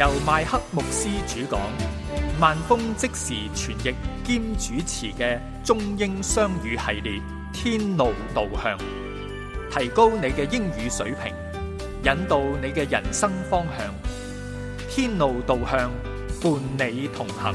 由麥克牧師主講，萬峰即時傳譯兼主持嘅中英雙語系列《天路導向》，提高你嘅英語水平，引導你嘅人生方向。天路導向，伴你同行。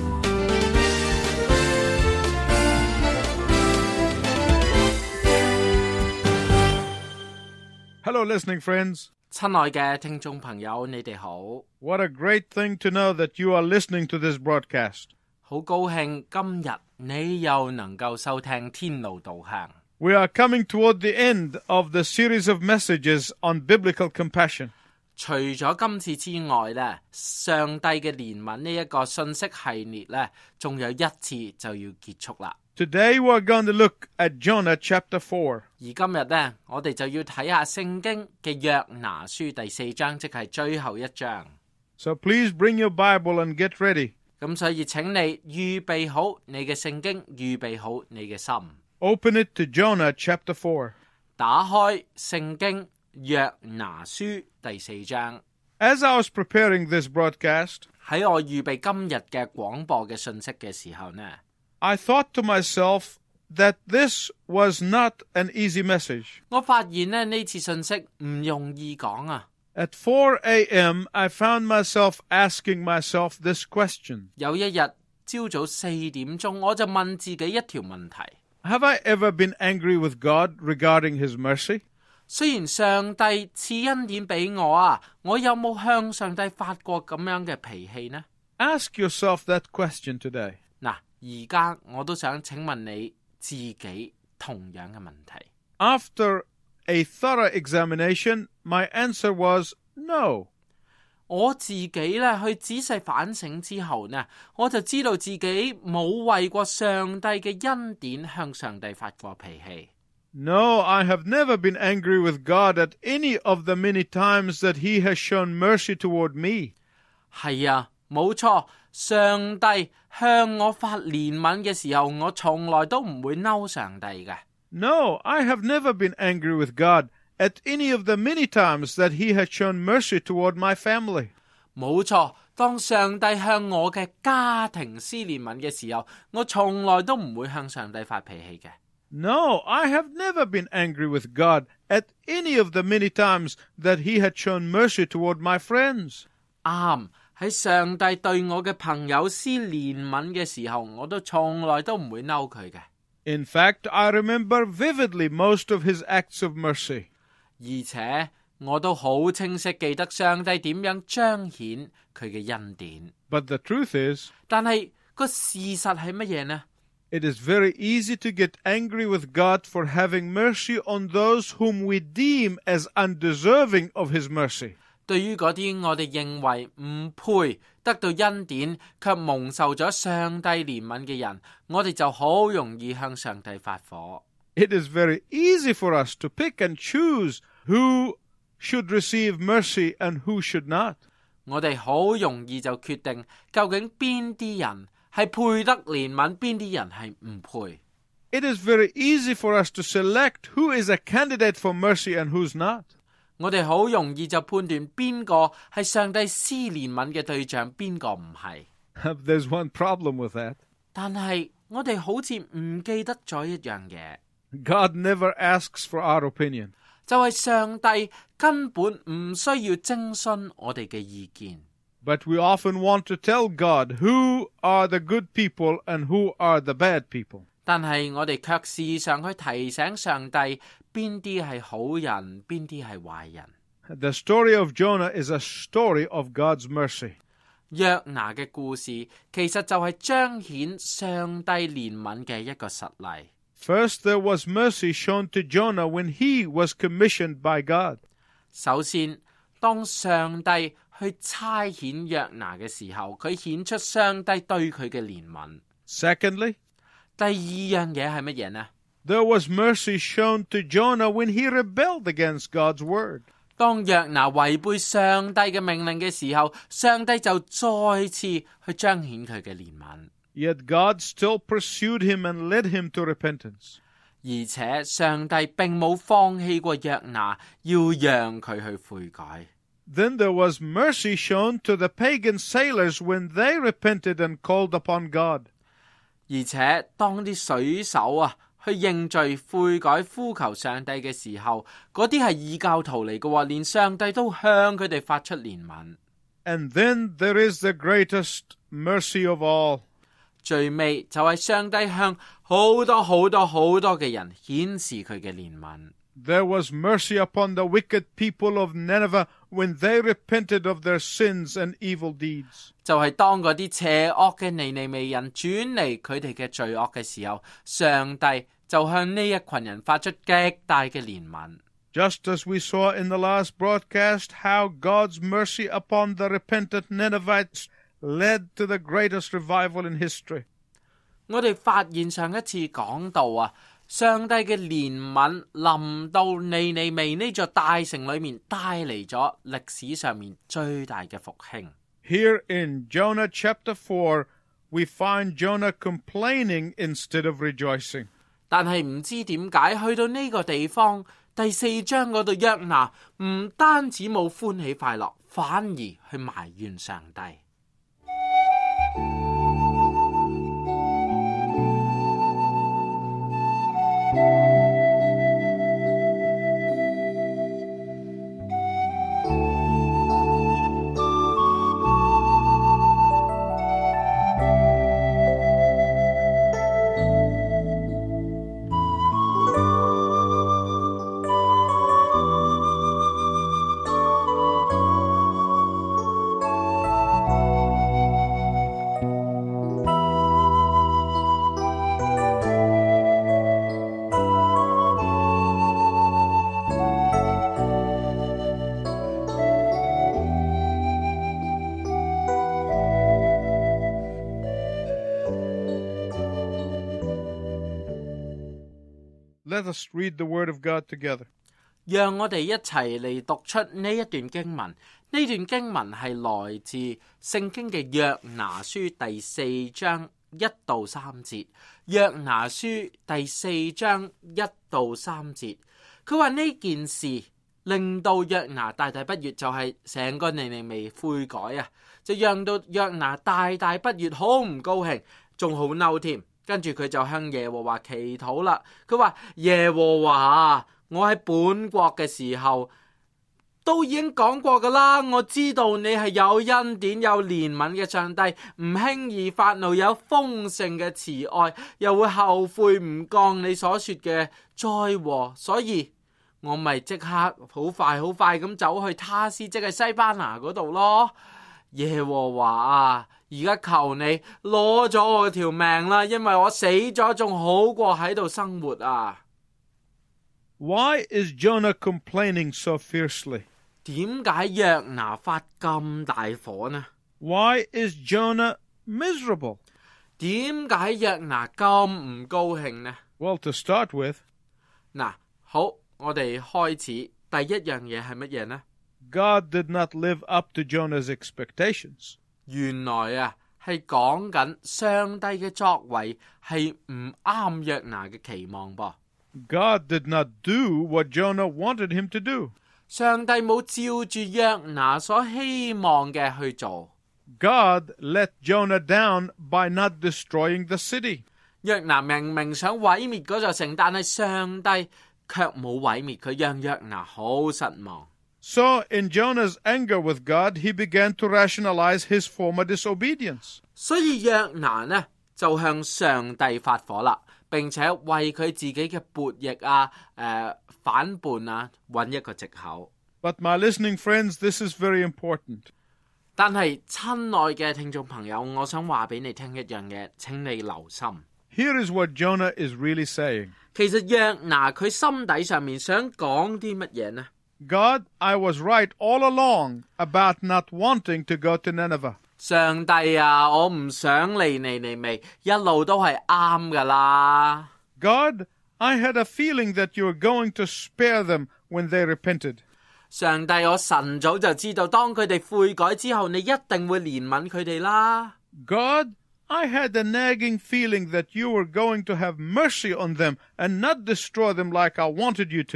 Hello, listening friends. 親愛嘅聽眾朋友，你哋好。 What a great thing to know that you are listening to this broadcast. 好高興今日你又能夠收聽天路導向。 We are coming toward the end of the series of messages on biblical compassion. 除咗今次之外咧，上帝嘅憐憫呢一個信息系列咧，仲有一次就要結束啦。 Today we are going to look at Jonah chapter 4. 而今日咧，我哋就要睇下聖經嘅約拿書第4章，即係最後一章。 So please bring your Bible and get ready. 咁所以請你預備好你嘅聖經，預備好你嘅心。 Open it to Jonah chapter 4. 打開聖經約拿書第4章。 As I was preparing this broadcast, 喺我預備今日嘅廣播嘅信息嘅時候呢， I thought to myself that this was not an easy message. 我發現呢次信息唔容易講啊。 At 4 a.m., I found myself asking myself this question. 有一日朝早4點鐘，我就問自己一條問題。 Have I ever been angry with God regarding His mercy? 雖然上帝賜恩典俾我啊，我有冇向上帝發過咁樣嘅脾氣呢？ Ask yourself that question today. 嗱，而家我都想請問你自己同樣嘅問題。 After a thorough examination, my answer was no. 我自己咧去仔細反省之後呢，我就知道自己冇為過上帝嘅恩典向上帝發過脾氣。 No, I have never been angry with God at any of the many times that He has shown mercy toward me. 係啊，冇錯，上帝向我發憐憫嘅時候，我從來都唔會嬲上帝嘅。 No, I have never been angry with God at any of the many times that He has shown mercy toward my family. 冇錯，當上帝向我嘅家庭施憐憫嘅時候，我從來都唔會向上帝發脾氣嘅。 No, I have never been angry with God at any of the many times that He had shown mercy toward my friends. 啱，喺上帝對我嘅朋友施憐憫嘅時候，我都從來都唔會嬲佢嘅。 In fact, I remember vividly most of His acts of mercy. 而且我都好清晰記得上帝點樣彰顯佢嘅恩典。 But the truth is, 但係個事實係乜嘢呢？ it is very easy to get angry with God for having mercy on those whom we deem as undeserving of His mercy. 對於嗰啲我哋認為唔配得到恩典卻蒙受咗上帝憐憫嘅人，我哋就好容易向上帝發火。 It is very easy for us to pick and choose who should receive mercy and who should not. 我哋好容易就決定究竟邊啲人係配得憐憫，邊啲人係唔配。 It is very easy for us to select who is a candidate for mercy and who's not. 我哋好容易就判斷邊個係上帝施憐憫嘅對象，邊個唔係。 There's one problem with that. 但係我哋好似唔記得咗一樣嘢。 God never asks for our opinion. 就係上帝根本唔需要徵詢我哋嘅意見。 But we often want to tell God who are the good people and who are the bad people. 但係我哋卻時常去提醒上帝邊啲係好人，邊啲係壞人。 The story of Jonah is a story of God's mercy. 約拿嘅故事其實就係彰顯上帝憐憫嘅一個實例。 First, there was mercy shown to Jonah when he was commissioned by God. 首先，當上帝去差遣約拿嘅時候，佢顯出上帝對佢嘅憐憫。 Secondly, 第二樣嘢係乜嘢呢？ there was mercy shown to Jonah when he rebelled against God's word. 當約拿違背上帝嘅命令嘅時候，上帝就再次去彰顯佢嘅憐憫。 Yet God still pursued him and led him to repentance. 而且上帝並冇放棄過約拿，要讓佢去悔改。 Then there was mercy shown to the pagan sailors when they repented and called upon God. 而且當啲水手去認罪悔改呼求上帝嘅時候，嗰啲係異教徒嚟嘅喎，連上帝都向佢哋發出憐憫。 And then there is the greatest mercy of all. 最尾就係上帝向好多好多好多嘅人顯示佢嘅憐憫。 There was mercy upon the wicked people of Nineveh when they repented of their sins and evil deeds. 就係當嗰啲邪惡嘅尼尼微人轉離佢哋嘅罪惡嘅時候，上帝就向呢一群人發出極大嘅憐憫。 Just as we saw in the last broadcast how God's mercy upon the repentant Ninevites led to the greatest revival in history. 我哋發現上一次講到上帝嘅憐憫臨到尼尼微呢座大城裏面，帶嚟咗歷史上面最大嘅復興。 Here in Jonah chapter 4, we find Jonah complaining instead of rejoicing. 但係唔知點解去到呢個地方第4章嗰度，約拿唔單止冇歡喜快樂，反而去埋怨上帝。 Let us read the Word of God together. 讓我哋一齊嚟讀出呢一段經文。呢段經文係來自聖經嘅約拿書第4章1到3節。約拿書第4章1到3節，佢話呢件事令到約拿大大不悅，就係成個尼尼微悔改就讓到約拿大大不悅，好唔高興，仲好嬲添。跟住佢就向耶和華祈禱啦。佢話耶和華，我喺本國嘅時候都已經講過噶啦，我知道你係有恩典有憐憫嘅上帝，唔輕易發怒，有豐盛嘅慈愛，又會後悔唔降你所說嘅災禍，所以我咪即刻好快咁走去他施，即係西班牙嗰度咯。耶和華而家求你攞咗我條命啦，因為我死咗仲好過喺度生活 Why is Jonah complaining so fiercely? 點解約拿發咁大火呢？ Why is Jonah miserable? 點解約拿咁唔高興呢？ Well, to start with, 嗱，好，我哋開始第一樣嘢係乜嘢呢？ God did not live up to Jonah's expectations. 原來係講緊上帝嘅作為係唔啱約拿嘅期望噃。 God did not do what Jonah wanted him to do. 上帝冇照住約拿所希望嘅去做。 God let Jonah down by not destroying the city. 約拿明明想毀滅嗰座城，但係上帝卻冇毀滅佢，讓約拿好失望。 So, in Jonah's anger with God, he began to rationalize his former disobedience. 所以約拿呢就向上帝發火啦，並且為佢自己嘅悖逆反叛揾一個藉口。 But my listening friends, this is very important. 但係親愛嘅聽眾朋友，我想話俾你聽一樣嘢，請你留心。 Here is what Jonah is really saying. 其實約拿佢心底上面想講啲乜嘢呢？ God, I was right all along about not wanting to go to Nineveh. 上帝我唔想嚟尼尼微，一路都係啱噶啦。 God, I had a feeling that you were going to spare them when they repented. 上帝，我晨早就知道，當佢哋悔改之後，你一定會憐憫佢哋啦。 God, I had a nagging feeling that you were going to have mercy on them and not destroy them like I wanted you to.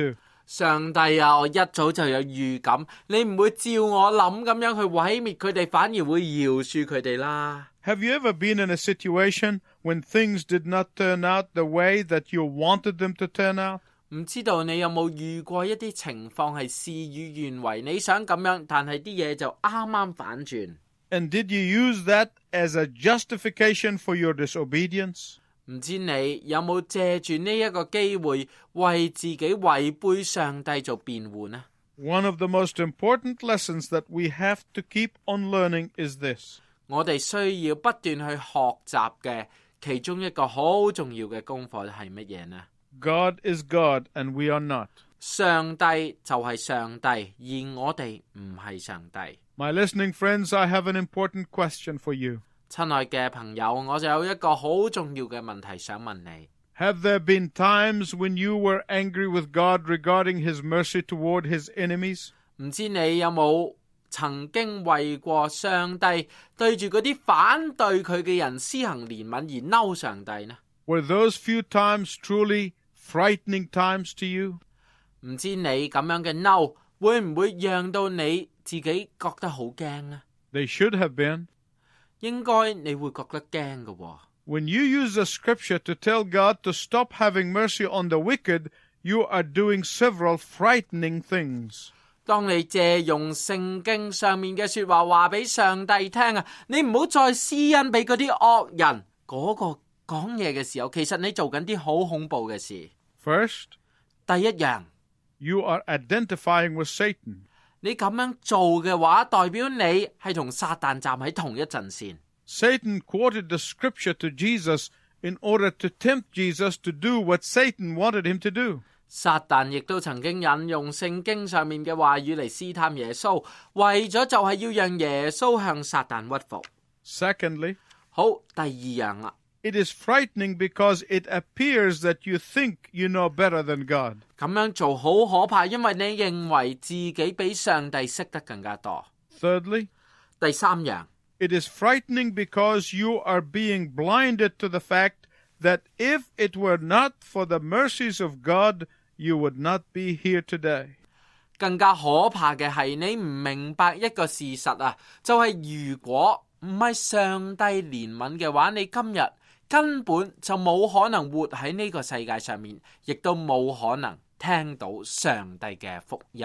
上帝啊，我一早就有預感，你唔會照我諗咁樣去毀滅佢哋，反而會饒恕佢哋啦。 Have you ever been in a situation when things did not turn out the way that you wanted them to turn out? 唔知道你有冇遇過一啲情況係事與願違，你想咁樣，但係啲嘢就啱啱反轉。 And did you use that as a justification for your disobedience? 唔知你有冇借住呢一個機會為自己違背上帝做辯護呢？ One of the most important lessons that we have to keep on learning is this. 我哋需要不斷去學習嘅其中一個好重要嘅功課係乜嘢呢？ God is God and we are not. 上帝就係上帝，而我哋唔係上帝。 My listening friends, I have an important question for you. 親愛嘅朋友，我就有一個好重要嘅問題想問你。 Have there been times when you were angry with God regarding His mercy toward His enemies? 唔知你有冇曾經為過上帝對住嗰啲反對佢嘅人施行憐憫而嬲上帝呢？ Were those few times truly frightening times to you? 唔知你咁樣嘅嬲會唔會讓到你自己覺得好驚呢？ They should have been. 應該你會覺得驚嘅喎。 When you use the scripture to tell God to stop having mercy on the wicked, you are doing several frightening things. 當你借用聖經上面嘅說話話俾上帝聽啊，你唔好再施恩俾嗰啲惡人嗰個講嘢嘅時候，其實你做緊啲好恐怖嘅事。 First, 第一樣， you are identifying with Satan. 你咁樣做嘅話，代表你係同撒旦站喺同一陣線。 Satan quoted the scripture to Jesus in order to tempt Jesus to do what Satan wanted him to do. 撒旦亦都曾經引用聖經上面嘅話語嚟試探耶穌，為咗就係要讓耶穌向撒旦屈服。 Secondly, 好，第二樣啦。 it is frightening because it appears that you think you know better than God. 咁樣做好可怕，因為你認為自己比上帝識得更加多。 Thirdly, 第三樣， it is frightening because you are being blinded to the fact that if it were not for the mercies of God, you would not be here today. 更加可怕嘅係你唔明白一個事實啊，就係如果唔係上帝憐憫嘅話，你今日根本就冇可能活喺呢個世界上面，亦都冇可能聽到上帝嘅福音。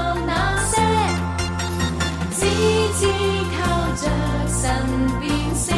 只靠着神變。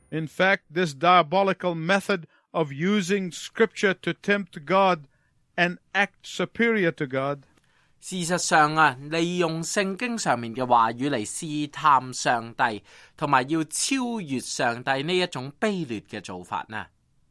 In fact, this diabolical method of using Scripture to tempt God and act superior to God 事實上啊，利用聖經上面嘅話語嚟試探上帝，同埋要超越上帝呢一種卑劣嘅做法呢，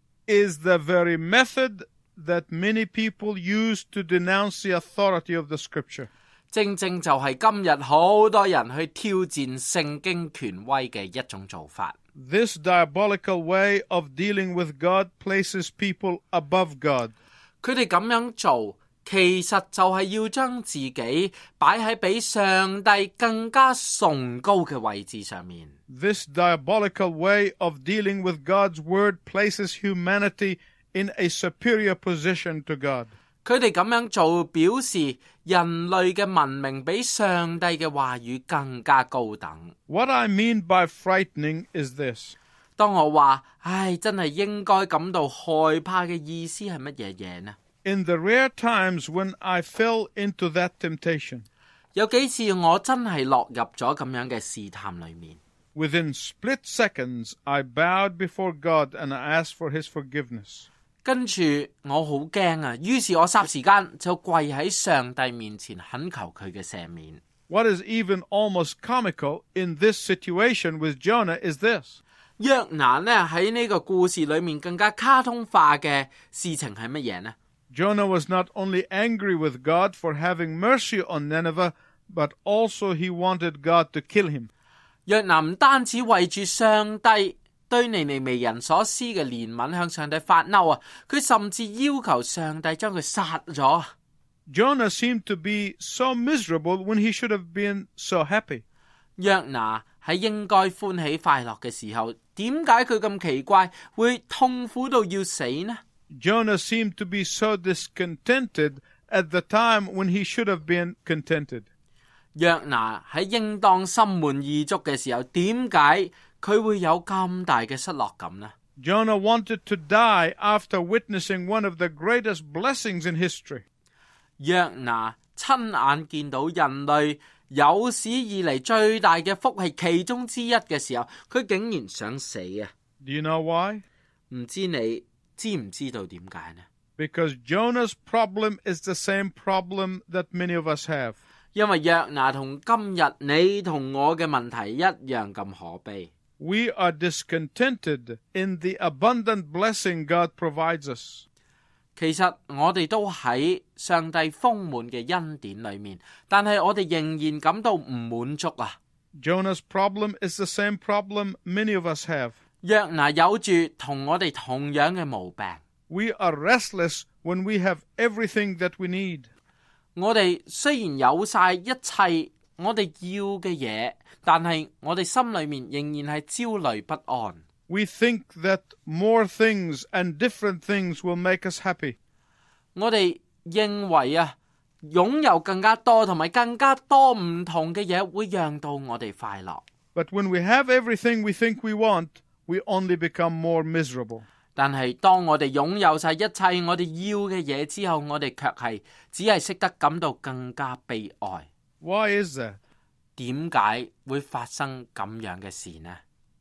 is the very method that many people use to denounce the authority of the Scripture. 正正就係今日好多人去挑戰聖經權威嘅一種做法。 This diabolical way of dealing with God places people above God. 佢哋咁樣做，其實就係要將自己擺喺比上帝更加崇高嘅位置上面。 This diabolical way of dealing with God's Word places humanity in a superior position to God. 佢哋咁樣做，表示人類嘅文明比上帝嘅話語更加高等。 What I mean by frightening is this. 當我話，真係應該感到害怕嘅意思係乜嘢嘢呢？ In the rare times when I fell into that temptation, 有幾次我真係落入咗咁樣嘅試探裏面。 within split seconds I bowed before God and I asked for His forgiveness. 跟住我好驚啊，於是我霎時間就跪喺上帝面前懇求佢嘅赦免。 What is even almost comical in this situation with Jonah is this. 約拿呢喺呢個故事裏面更加卡通化嘅事情係乜嘢呢？ Jonah was not only angry with God for having mercy on Nineveh, but also he wanted God to kill him. 約拿唔單止為住上帝對尼尼微人所施嘅憐憫向上帝發嬲啊，佢甚至要求上帝將佢殺咗。 Jonah seemed to be so miserable when he should have been so happy. 約拿喺應該歡喜快樂嘅時候，點解佢咁奇怪，會痛苦到要死呢？ Jonah seemed to be so discontented at the time when he should have been contented. 約拿喺應當心滿意足嘅時候，點解佢會有咁大嘅失落感呢？ Jonah wanted to die after witnessing one of the greatest blessings in history. 約拿親眼見到人類有史以嚟最大嘅福氣其中之一嘅時候，佢竟然想死啊！ Do you know why? 唔知你知唔知道點解呢？ Because Jonah's problem is the same problem that many of us have. 因為約拿同今日你同我嘅問題一樣咁可悲。 We are discontented in the abundant blessing God provides us. 其實我哋都喺上帝豐滿嘅恩典裏面，但係我哋仍然感到唔滿足啊。 Jonah's problem is the same problem many of us have. 約拿有住同我哋同樣嘅毛病。 We are restless when we have everything that we need. 我哋雖然有晒一切我哋要嘅嘢，但係我哋心裏面仍然係焦慮不安。 We think that more things and different things will make us happy. 我哋認為啊，擁有更加多同埋更加多唔同嘅嘢會讓到我哋快樂。 But when we have everything we think we want, we only become more miserable. 但係當我哋擁有晒一切我哋要嘅嘢之後，我哋卻係只係識得感到更加悲哀。 Why is that? 點解會發生咁樣嘅事呢？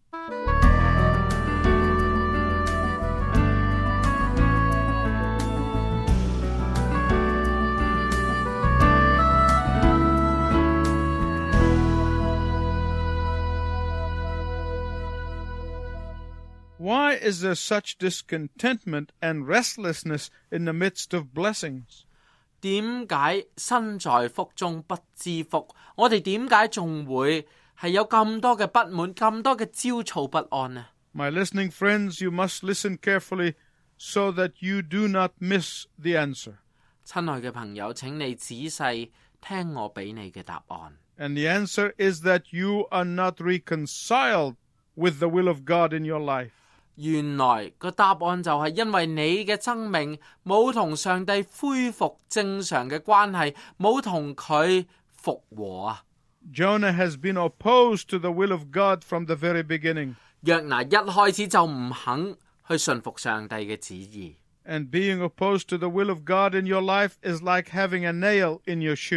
Why is there such discontentment and restlessness in the midst of blessings? 點解身在福中不知福？我哋點解仲會係有咁多嘅不滿，咁多嘅焦躁不安呢？ My listening friends, you must listen carefully so that you do not miss the answer. 親愛嘅朋友，請你仔細聽我俾你嘅答案。 And the answer is that you are not reconciled with the will of God in your life. 原來個答案就係因為你嘅生命冇同上帝恢復正常嘅關係，冇同佢復和啊。 Jonah has been opposed to the will of God from the very beginning. 約拿一開始就唔肯去順服上帝嘅旨意。 And being opposed to the will of God in your life is like having a nail in your shoe.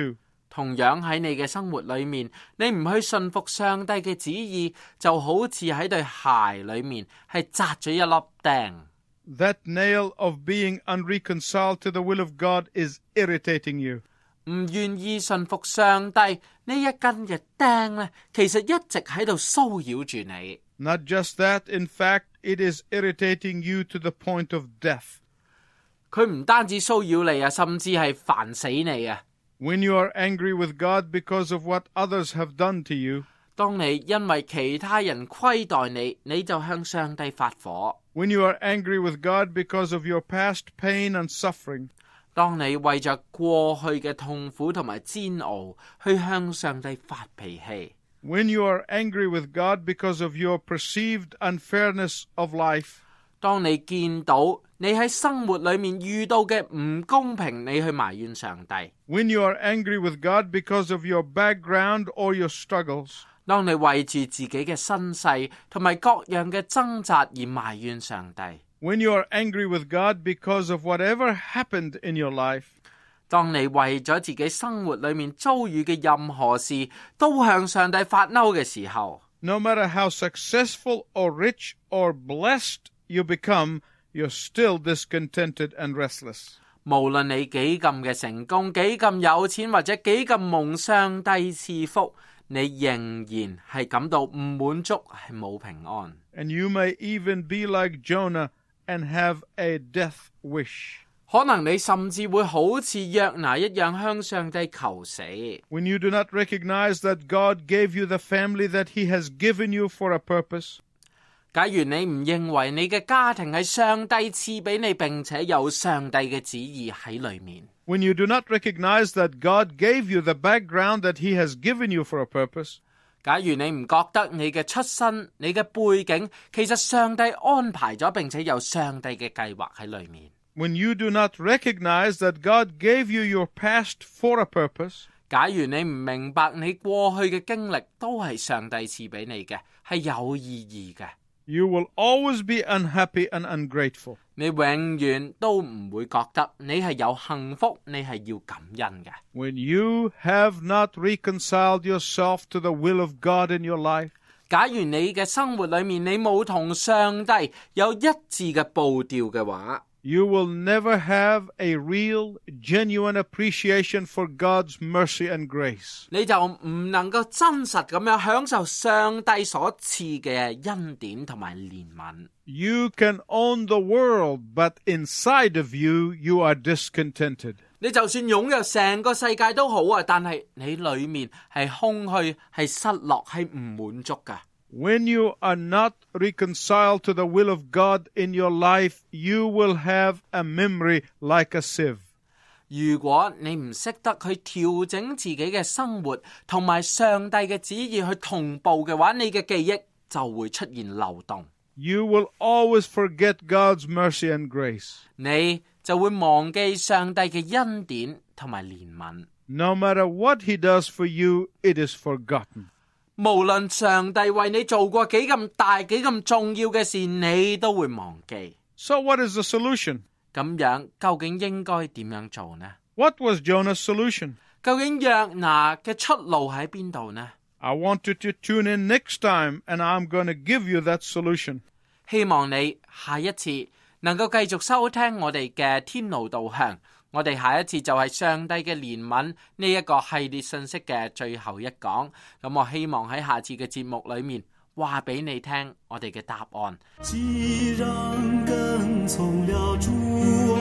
同樣喺你嘅生活裏面，你唔去信服上帝嘅旨意，就好似喺對鞋裏面係扎咗一粒釘。 That nail of being unreconciled to the will of God is irritating you. 唔願意信服上帝呢一根嘅釘呢，其實一直喺度騷擾住你。 Not just that, in fact, it is irritating you to the point of death. 佢唔單止騷擾你啊，甚至係煩死你啊。 When you are angry with God because of what others have done to you, 當你因為其他人虧待你，你就向上帝發火。 when you are angry with God because of your past pain and suffering, 當你為着過去嘅痛苦同埋煎熬去向上帝發脾氣， when you are angry with God because of your perceived unfairness of life, 當你見到你喺生活裏面遇到嘅唔公平，你去埋怨上帝， when you are angry with God because of your background or your struggles, 當你為住自己嘅身世同埋各樣嘅掙扎而埋怨上帝， when you are angry with God because of whatever happened in your life, 當你為咗自己生活裏面遭遇嘅任何事都向上帝發嬲嘅時候， no matter how successful or rich or blessed you become, you're still discontented and restless. 無論你幾咁嘅成功，幾咁有錢，或者幾咁蒙上帝賜福，你仍然係感到唔滿足，係冇平安。 And you may even be like Jonah and have a death wish. 可能你甚至會好似約拿一樣向上帝求死。 When you do not recognize that God gave you the family that He has given you for a purpose, 假如你唔認為你嘅家庭係上帝賜俾你，並且有上帝嘅旨意喺裏面， when you do not recognize that God gave you the background that He has given you for a purpose, 假如你唔覺得你嘅出身、你嘅背景，其實上帝安排咗，並且有上帝嘅計劃喺裏面， when you do not recognize that God gave you your past for a purpose, 假如你唔明白你過去嘅經歷都係上帝賜俾你嘅，係有意義嘅， you will always be unhappy and ungrateful. 你永遠都唔會覺得你係有幸福，你係要感恩嘅。 When you have not reconciled yourself to the will of God in your life, 假如你嘅生活裏面你冇同上帝有一致嘅步調嘅話， you will never have a real, genuine appreciation for God's mercy and grace. 你就唔能夠真實咁樣享受上帝所賜嘅恩典同埋憐憫。 You can own the world, but inside of you, you are discontented. 你就算擁有成個世界都好啊，但係你裏面係空虛、係失落、係唔滿足㗎。 When you are not reconciled to the will of God in your life, you will have a memory like a sieve. 如果你唔識得去調整自己嘅生活同埋上帝嘅旨意去同步嘅話，你嘅記憶就會出現漏洞。 You will always forget God's mercy and grace. 你就會忘記上帝嘅恩典同埋憐憫。 No matter what He does for you, it is forgotten. 無論上帝為你做過幾咁大、幾咁重要嘅事，你都會忘記。 So what is the solution? 咁樣究竟應該點樣做呢？ What was Jonah's solution? 究竟約拿嘅出路喺邊度呢？ I want you to tune in next time, and I'm going to give you that solution. 希望你下一次能夠繼續收聽我哋嘅天路導向。我哋下一次就係上帝嘅憐憫呢一個系列信息嘅最後一講。咁我希望喺下次嘅節目裏面話俾你聽我哋嘅答案。 既然跟從了主啊，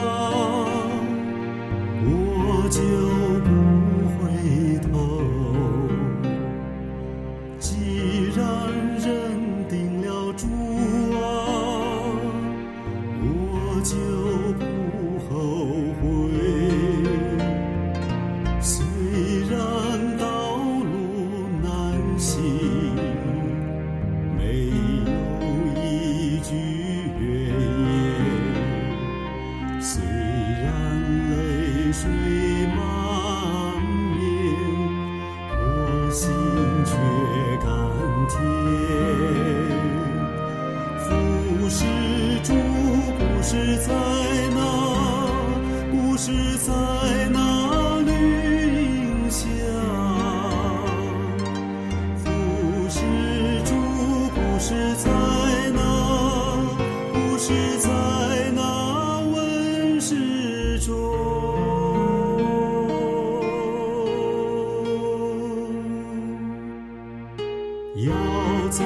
我就不回頭，既然認定了主啊，我就不後悔，雖然道路難行，沒有一句怨言，雖然淚水滿面，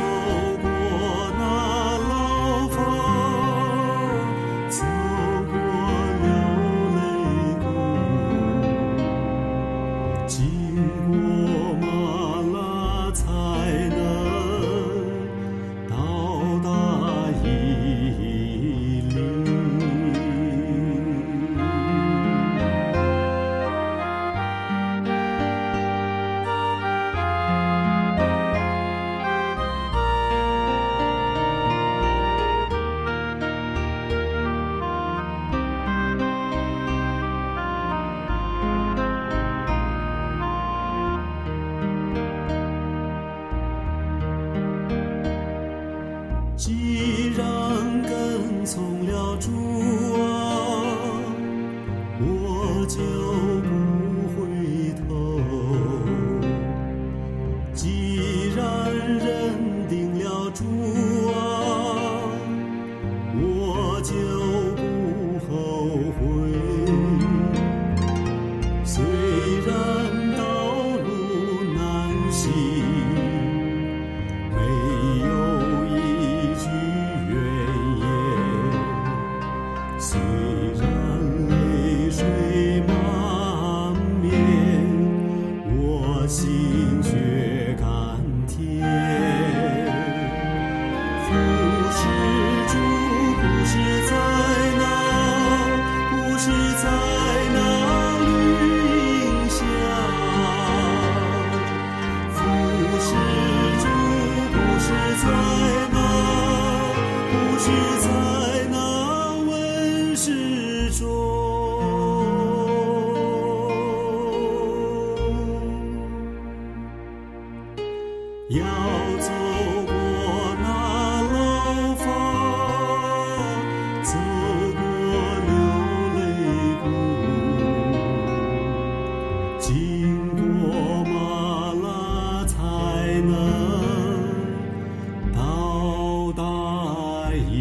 过那牢房，走过流泪谷，经过马拉才能到达伊犁。既然跟从了主啊，我就不回头。既然认定了主啊，我就不后悔。虽然道路难行，没有一句怨言，虽然泪水满面，我心却甘甜。服侍主不是在那，不是在那绿荫下，服侍主不是在那，不是在那温室中。要走过那牢房，走过流泪谷，经过马拉才能到达伊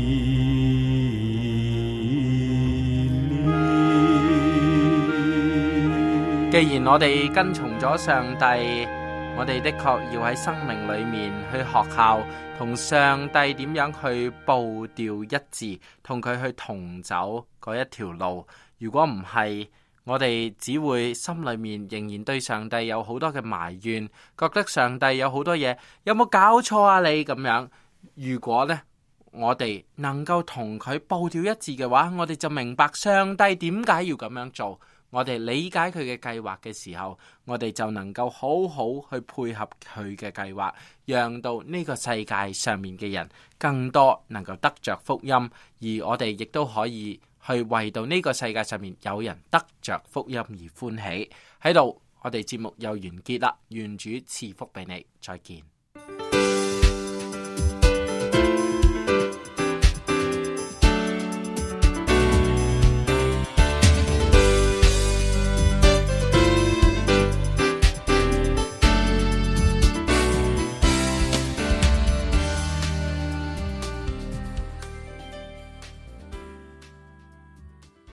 犁。 既然我哋跟從咗上帝，我哋的確要喺生命裏面去學校同上帝點樣去步調一致，同佢去同走嗰一條路。如果唔係，我哋只會心裏面仍然對上帝有好多嘅埋怨，覺得上帝有好多嘢，有冇搞錯啊你咁樣。如果呢，我哋能夠同佢步調一致嘅話，我哋就明白上帝點解要咁樣做。我哋理解佢嘅計劃嘅時候，我哋就能夠好好去配合佢嘅計劃，讓到呢個世界上面嘅人更多能夠得着福音，而我哋亦都可以去為到呢個世界上面有人得着福音而歡喜。喺度，我哋節目又完結啦，願主賜福俾你，再見。